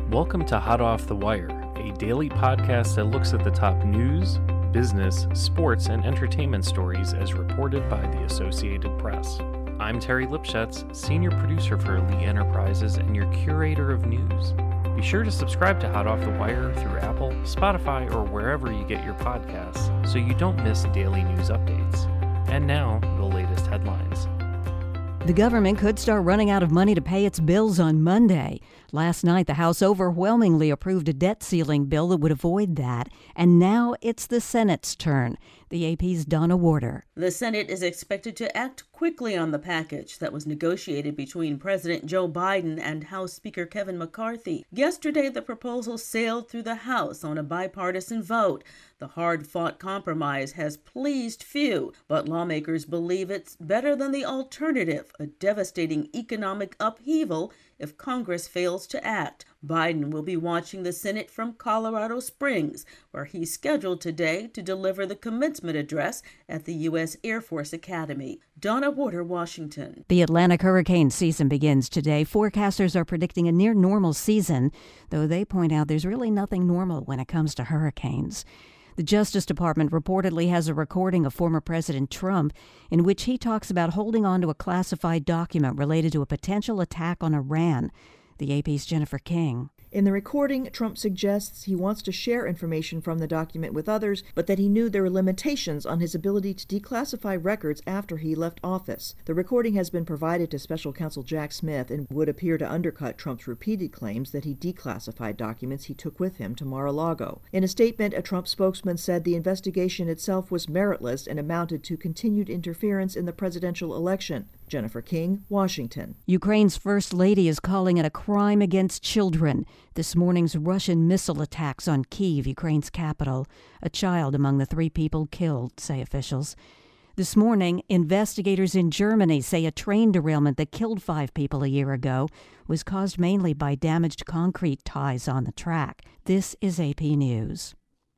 Welcome to Hot Off the Wire, a daily podcast that looks at the top news, business, sports, and entertainment stories as reported by the Associated Press. I'm Terry Lipschutz, senior producer for Lee Enterprises and your curator of news. Be sure to subscribe to Hot Off the Wire through Apple, Spotify, or wherever you get your podcasts so you don't miss daily news updates. And now, the latest headlines. The government could start running out of money to pay its bills on Monday. Last night, the House overwhelmingly approved a debt ceiling bill that would avoid that. And now it's the Senate's turn. The AP's Donna Warder. The Senate is expected to act quickly on the package that was negotiated between President Joe Biden and House Speaker Kevin McCarthy. Yesterday, the proposal sailed through the House on a bipartisan vote. The hard-fought compromise has pleased few, but lawmakers believe it's better than the alternative, a devastating economic upheaval if Congress fails to act. Biden will be watching the Senate from Colorado Springs, where he's scheduled today to deliver the commencement address at the U.S. Air Force Academy. Donna Warder, Washington. The Atlantic hurricane season begins today. Forecasters are predicting a near-normal season, though they point out there's really nothing normal when it comes to hurricanes. The Justice Department reportedly has a recording of former President Trump in which he talks about holding on to a classified document related to a potential attack on Iran. The AP's Jennifer King. In the recording, Trump suggests he wants to share information from the document with others, but that he knew there were limitations on his ability to declassify records after he left office. The recording has been provided to Special Counsel Jack Smith and would appear to undercut Trump's repeated claims that he declassified documents he took with him to Mar-a-Lago. In a statement, a Trump spokesman said the investigation itself was meritless and amounted to continued interference in the presidential election. Jennifer King, Washington. Ukraine's First Lady is calling it a crime against children. This morning's Russian missile attacks on Kyiv, Ukraine's capital. A child among the 3 people killed, say officials. This morning, investigators in Germany say a train derailment that killed 5 people a year ago was caused mainly by damaged concrete ties on the track. This is AP News.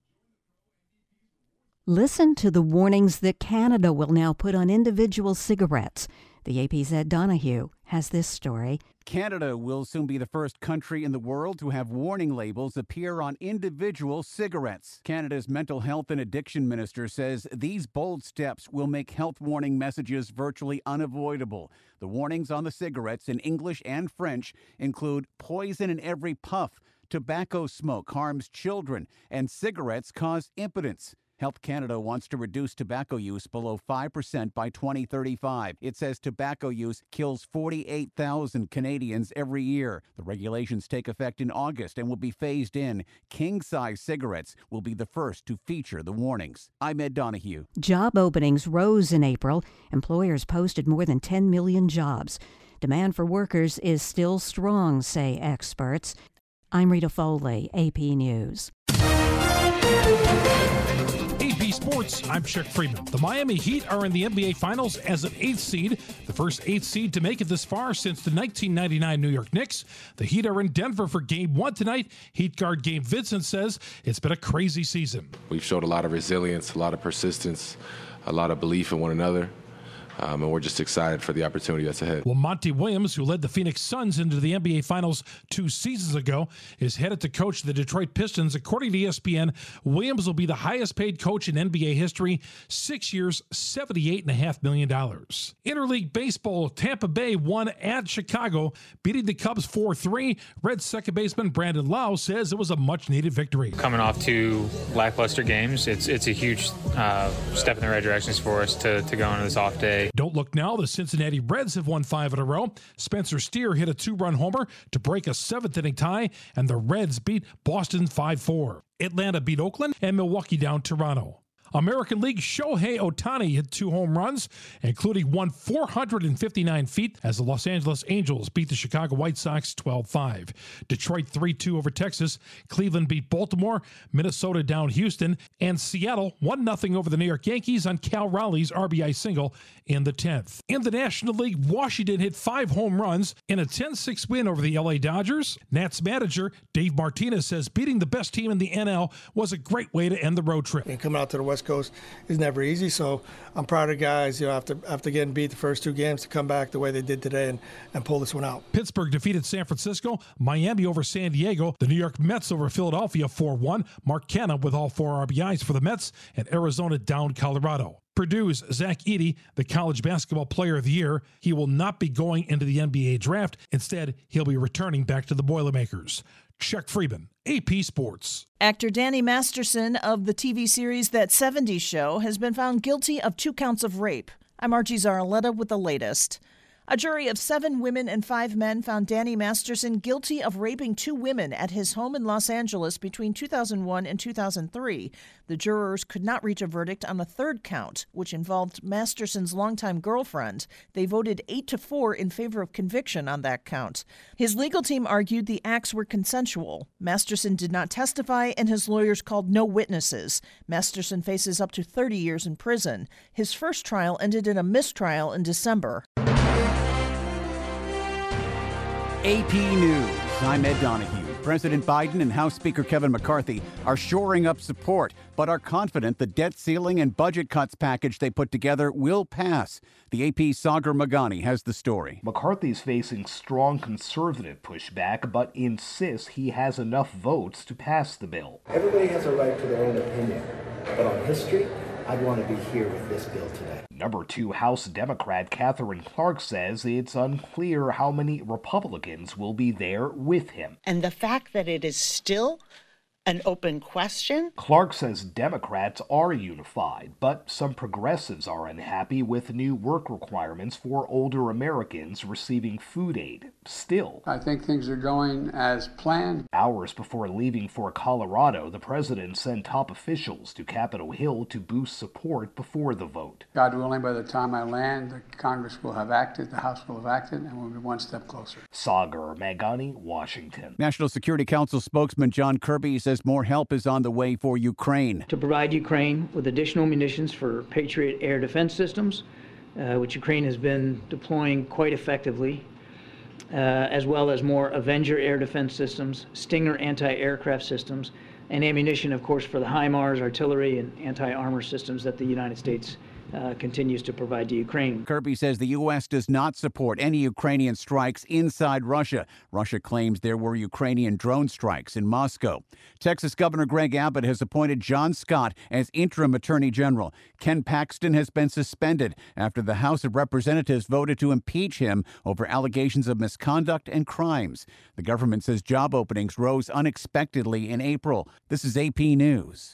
Listen to the warnings that Canada will now put on individual cigarettes. The AP's Ed Donahue has this story. Canada will soon be the first country in the world to have warning labels appear on individual cigarettes. Canada's mental health and addiction minister says these bold steps will make health warning messages virtually unavoidable. The warnings on the cigarettes in English and French include poison in every puff, tobacco smoke harms children, and cigarettes cause impotence. Health Canada wants to reduce tobacco use below 5% by 2035. It says tobacco use kills 48,000 Canadians every year. The regulations take effect in August and will be phased in. King-size cigarettes will be the first to feature the warnings. I'm Ed Donahue. Job openings rose in April. Employers posted more than 10 million jobs. Demand for workers is still strong, say experts. I'm Rita Foley, AP News. Sports, I'm Chuck Freeman. The Miami Heat are in the NBA Finals as an 8th seed, the first 8th seed to make it this far since the 1999 New York Knicks. The Heat are in Denver for Game 1 tonight. Heat guard Gabe Vincent says it's been a crazy season. We've showed a lot of resilience, a lot of persistence, a lot of belief in one another. And we're just excited for the opportunity that's ahead. Well, Monty Williams, who led the Phoenix Suns into the NBA Finals 2 seasons ago, is headed to coach the Detroit Pistons. According to ESPN, Williams will be the highest-paid coach in NBA history, 6 years, $78.5 million. Interleague Baseball, Tampa Bay won at Chicago, beating the Cubs 4-3. Reds second baseman Brandon Lau says it was a much-needed victory. Coming off 2 lackluster games, it's a huge step in the right directions for us to go into this off day. Don't look now. The Cincinnati Reds have won 5 in a row. Spencer Steer hit a 2-run homer to break a 7th-inning tie, and the Reds beat Boston 5-4. Atlanta beat Oakland, and Milwaukee down Toronto. American League, Shohei Ohtani hit 2 home runs, including one 459 feet as the Los Angeles Angels beat the Chicago White Sox 12-5. Detroit 3-2 over Texas. Cleveland beat Baltimore. Minnesota down Houston. And Seattle 1-0 over the New York Yankees on Cal Raleigh's RBI single in the 10th. In the National League, Washington hit 5 home runs in a 10-6 win over the LA Dodgers. Nats manager Dave Martinez says beating the best team in the NL was a great way to end the road trip. And coming out to the West West Coast is never easy. So I'm proud of the guys, after getting beat the first 2 games, to come back the way they did today and pull this one out. Pittsburgh defeated San Francisco, Miami over San Diego, the New York Mets over Philadelphia 4-1, Mark Canha with all 4 RBIs for the Mets, and Arizona downed Colorado. Purdue's Zach Edey, the College Basketball Player of the Year. He will not be going into the NBA draft. Instead, he'll be returning back to the Boilermakers. Chuck Freeman, AP Sports. Actor Danny Masterson of the TV series That 70s Show has been found guilty of 2 counts of rape. I'm Archie Zaraletta with the latest. A jury of 7 women and 5 men found Danny Masterson guilty of raping 2 women at his home in Los Angeles between 2001 and 2003. The jurors could not reach a verdict on a 3rd count, which involved Masterson's longtime girlfriend. They voted 8-4 in favor of conviction on that count. His legal team argued the acts were consensual. Masterson did not testify, and his lawyers called no witnesses. Masterson faces up to 30 years in prison. His first trial ended in a mistrial in December. AP News. I'm Ed Donahue. President Biden and House Speaker Kevin McCarthy are shoring up support, but are confident the debt ceiling and budget cuts package they put together will pass. The AP's Sagar Meghani has the story. McCarthy's facing strong conservative pushback, but insists he has enough votes to pass the bill. Everybody has a right to their own opinion, but on history, I'd want to be here with this bill today. Number 2 House Democrat Katherine Clark says it's unclear how many Republicans will be there with him. And the fact that it is still an open question? Clark says Democrats are unified, but some progressives are unhappy with new work requirements for older Americans receiving food aid. Still, I think things are going as planned. Hours before leaving for Colorado, the president sent top officials to Capitol Hill to boost support before the vote. God willing, by the time I land, the Congress will have acted, the House will have acted, and we'll be one step closer. Sagar Meghani, Washington. National Security Council spokesman John Kirby says more help is on the way for Ukraine. To provide Ukraine with additional munitions for Patriot air defense systems, which Ukraine has been deploying quite effectively, as well as more Avenger air defense systems, Stinger anti-aircraft systems, and ammunition, of course, for the HIMARS, artillery, and anti-armor systems that the United States continues to provide to Ukraine. Kirby says the U.S. does not support any Ukrainian strikes inside Russia. Russia claims there were Ukrainian drone strikes in Moscow. Texas Governor Greg Abbott has appointed John Scott as interim attorney general. Ken Paxton has been suspended after the House of Representatives voted to impeach him over allegations of misconduct and crimes. The government says job openings rose unexpectedly in April. This is AP News.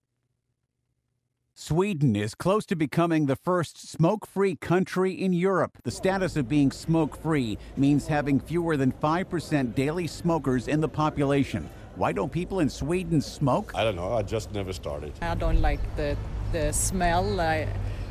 Sweden is close to becoming the first smoke-free country in Europe. The status of being smoke-free means having fewer than 5% daily smokers in the population. Why don't people in Sweden smoke? I don't know. I just never started. I don't like the smell. I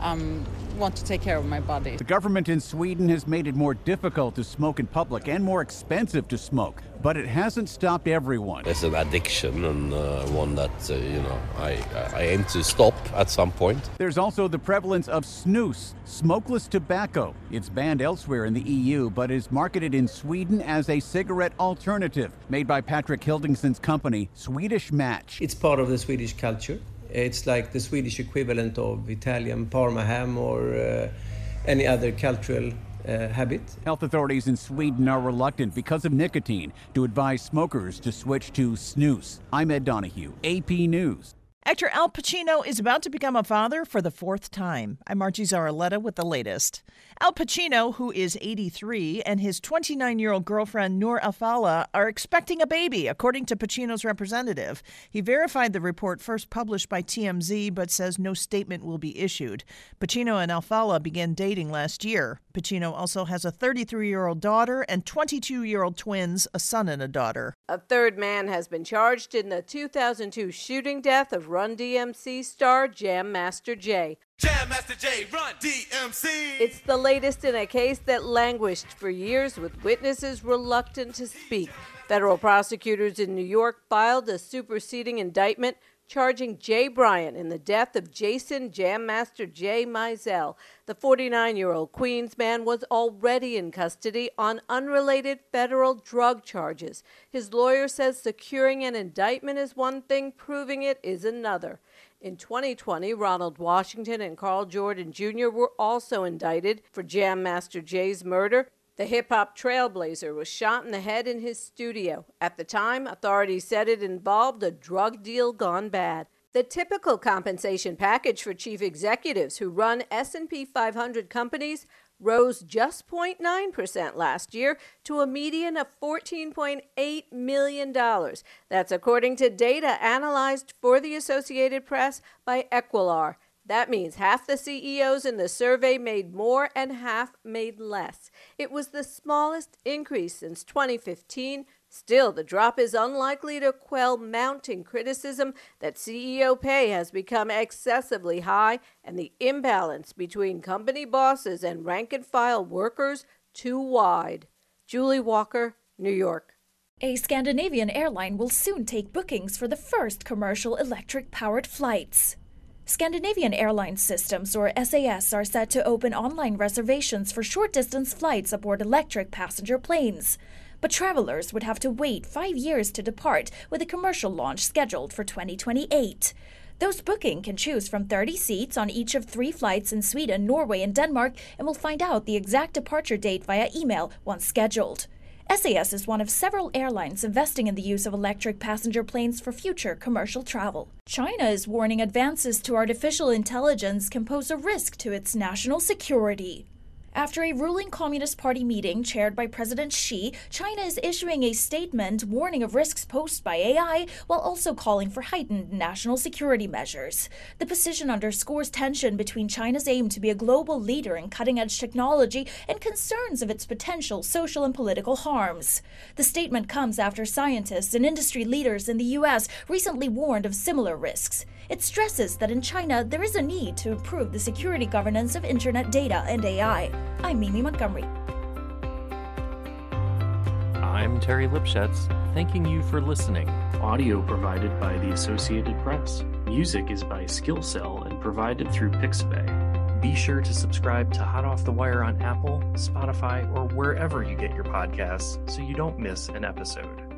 want to take care of my body. The government in Sweden has made it more difficult to smoke in public and more expensive to smoke. But it hasn't stopped everyone. It's an addiction and one that, I aim to stop at some point. There's also the prevalence of snus, smokeless tobacco. It's banned elsewhere in the EU, but is marketed in Sweden as a cigarette alternative. Made by Patrick Hildingson's company, Swedish Match. It's part of the Swedish culture. It's like the Swedish equivalent of Italian Parma ham or any other cultural habit. Health authorities in Sweden are reluctant because of nicotine to advise smokers to switch to snus. I'm Ed Donahue, AP News. Actor Al Pacino is about to become a father for the 4th time. I'm Archie Zaraletta with the latest. Al Pacino, who is 83, and his 29-year-old girlfriend Noor Alfallah are expecting a baby, according to Pacino's representative. He verified the report first published by TMZ, but says no statement will be issued. Pacino and Alfallah began dating last year. Pacino also has a 33-year-old daughter and 22-year-old twins, a son and a daughter. A 3rd man has been charged in the 2002 shooting death of Run DMC star Jam Master Jay. Jam Master Jay, Run DMC! It's the latest in a case that languished for years with witnesses reluctant to speak. Federal prosecutors in New York filed a superseding indictment charging Jay Bryant in the death of Jason Jam Master Jay Mizell. The 49-year-old Queens man was already in custody on unrelated federal drug charges. His lawyer says securing an indictment is one thing, proving it is another. In 2020, Ronald Washington and Carl Jordan Jr. were also indicted for Jam Master Jay's murder. The hip-hop trailblazer was shot in the head in his studio. At the time, authorities said it involved a drug deal gone bad. The typical compensation package for chief executives who run S&P 500 companies rose just 0.9% last year to a median of $14.8 million. That's according to data analyzed for the Associated Press by Equilar. That means half the CEOs in the survey made more and half made less. It was the smallest increase since 2015. Still, the drop is unlikely to quell mounting criticism that CEO pay has become excessively high and the imbalance between company bosses and rank-and-file workers too wide. Julie Walker, New York. A Scandinavian airline will soon take bookings for the first commercial electric-powered flights. Scandinavian Airline Systems, or SAS, are set to open online reservations for short-distance flights aboard electric passenger planes. But travelers would have to wait 5 years to depart, with a commercial launch scheduled for 2028. Those booking can choose from 30 seats on each of 3 flights in Sweden, Norway, and Denmark, and will find out the exact departure date via email once scheduled. SAS is one of several airlines investing in the use of electric passenger planes for future commercial travel. China is warning advances to artificial intelligence can pose a risk to its national security. After a ruling Communist Party meeting chaired by President Xi, China is issuing a statement warning of risks posed by AI while also calling for heightened national security measures. The position underscores tension between China's aim to be a global leader in cutting-edge technology and concerns of its potential social and political harms. The statement comes after scientists and industry leaders in the U.S. recently warned of similar risks. It stresses that in China, there is a need to improve the security governance of internet data and AI. I'm Mimi Montgomery. I'm Terry Lipschutz, thanking you for listening. Audio provided by the Associated Press. Music is by Skillcell and provided through Pixabay. Be sure to subscribe to Hot Off the Wire on Apple, Spotify, or wherever you get your podcasts so you don't miss an episode.